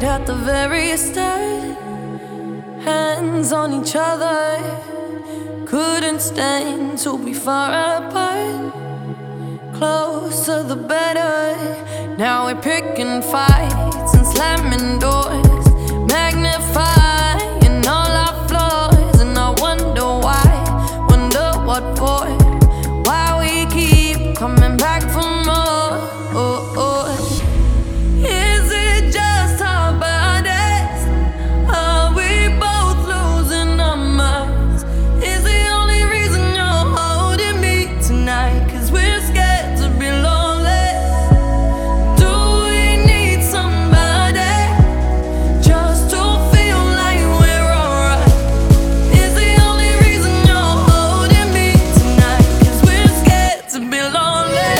at the very start, hands on each other, couldn't stand to be far apart. Closer the better. Now we're picking fights and slamming doors, magnifying all our flaws. And I wonder why, wonder what for, why we keep coming back for more. Is it just our bodies? Are we both losing our minds? Is the only reason you're holding me tonight 'cause we're scared to be lonely? Do we need somebody just to feel like we're alright? Is the only reason you're holding me tonight 'cause we're scared to be lonely?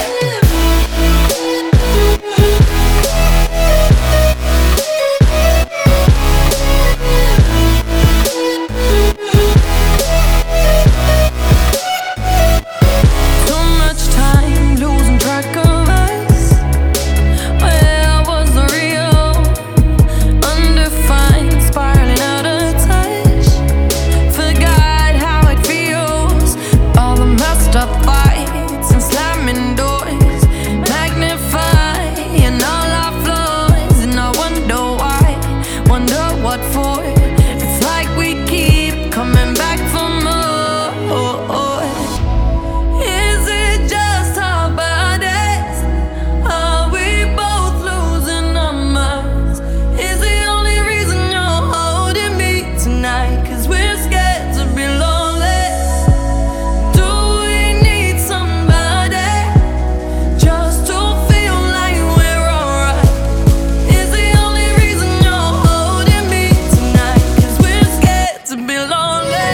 Too much time losing track of us. Where was the real? Undefined, spiraling out of touch. Forgot how it feels. All the messed up fights and slamming doors, magnifying all our flaws. And I wonder why, wonder what for. It's like we keep coming back for more. Is it just our bodies? Are we both losing our minds? Is the only reason you're holding me tonight 'cause we're scared to be lonely? Do we need somebody just to feel like we're alright? Is the only reason you're holding me tonight 'cause we're scared to be lonely?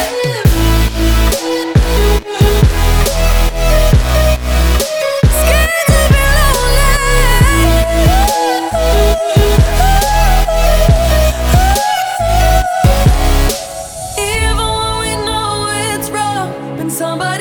Scared to be lonely. Even when we know it's wrong, when somebody